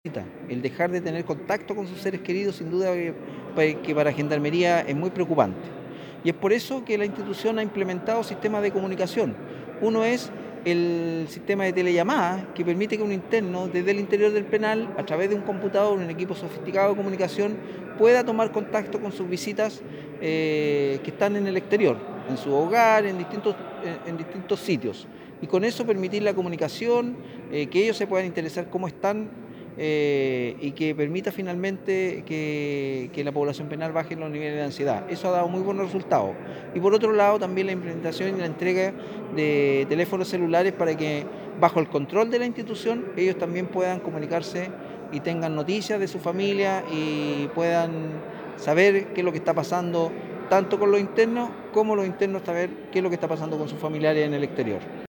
El dejar de tener contacto con sus seres queridos, sin duda que para Gendarmería es muy preocupante. Y es por eso que la institución ha implementado sistemas de comunicación. Uno es el sistema de telellamada, que permite que un interno, desde el interior del penal, a través de un computador, un equipo sofisticado de comunicación, pueda tomar contacto con sus visitas que están en el exterior, en su hogar, en distintos sitios. Y con eso permitir la comunicación, que ellos se puedan interesar cómo están, y que permita finalmente que la población penal baje los niveles de ansiedad. Eso ha dado muy buenos resultados. Y por otro lado, también la implementación y la entrega de teléfonos celulares para que, bajo el control de la institución, ellos también puedan comunicarse y tengan noticias de su familia y puedan saber qué es lo que está pasando tanto con los internos como los internos saber qué es lo que está pasando con sus familiares en el exterior.